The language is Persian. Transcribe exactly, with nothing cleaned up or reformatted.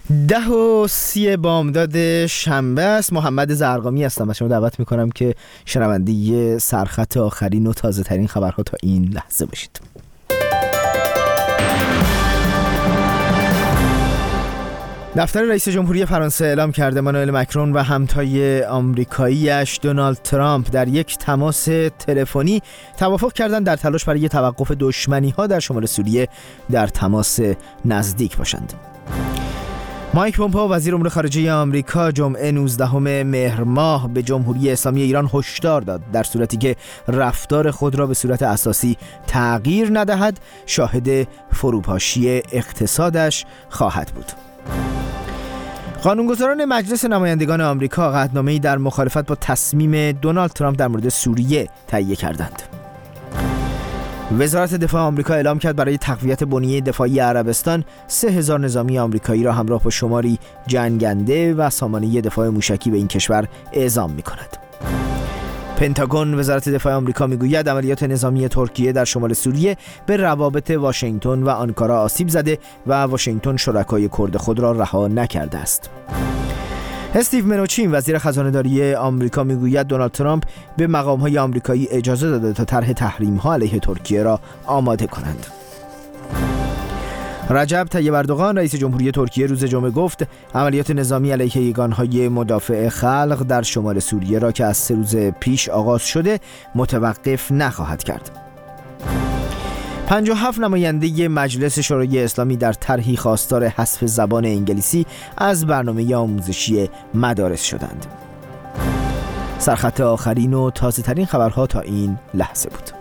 ده و سی بامداد شنبه است. محمد زرقامی هستم و شما دعوت میکنم که شنونده سرخط آخرین و تازه ترین خبرها تا این لحظه باشید. دفتر رئیس جمهوری فرانسه اعلام کرده امانوئل مکرون و همتای آمریکایی‌اش دونالد ترامپ در یک تماس تلفنی توافق کردند در تلاش برای توقف دشمنی‌ها در شمال سوریه در تماس نزدیک باشند. مایک پومپئو وزیر امور خارجه آمریکا جمعه نوزدهم مهر ماه به جمهوری اسلامی ایران هشدار داد در صورتی که رفتار خود را به صورت اساسی تغییر ندهد شاهد فروپاشی اقتصادش خواهد بود. قانونگذاران مجلس نمایندگان آمریکا قطعنامه‌ای در مخالفت با تصمیم دونالد ترامپ در مورد سوریه تهیه کردند. وزارت دفاع آمریکا اعلام کرد برای تقویت بنیه دفاعی عربستان سه هزار نظامی آمریکایی را همراه با شماری جنگنده و سامانه دفاع موشکی به این کشور اعزام می‌کند. پنتاگون وزارت دفاع آمریکا میگوید عملیات نظامی ترکیه در شمال سوریه به روابط واشنگتن و آنکارا آسیب زده و واشنگتن شرکای کرد خود را رها نکرده است. استیو منوچین وزیر خزانه‌داری آمریکا میگوید دونالد ترامپ به مقام‌های آمریکایی اجازه داده تا طرح تحریم‌ها علیه ترکیه را آماده کنند. رجب طیب اردوغان رئیس جمهوری ترکیه روز جمعه گفت عملیات نظامی علیه یگانهای مدافع خلق در شمال سوریه را که از سه روز پیش آغاز شده متوقف نخواهد کرد. پنجاه و هفت نماینده مجلس شورای اسلامی در طرحی خواستار حذف زبان انگلیسی از برنامه آموزشی مدارس شدند. سرخط آخرین و تازه ترین خبرها تا این لحظه بود.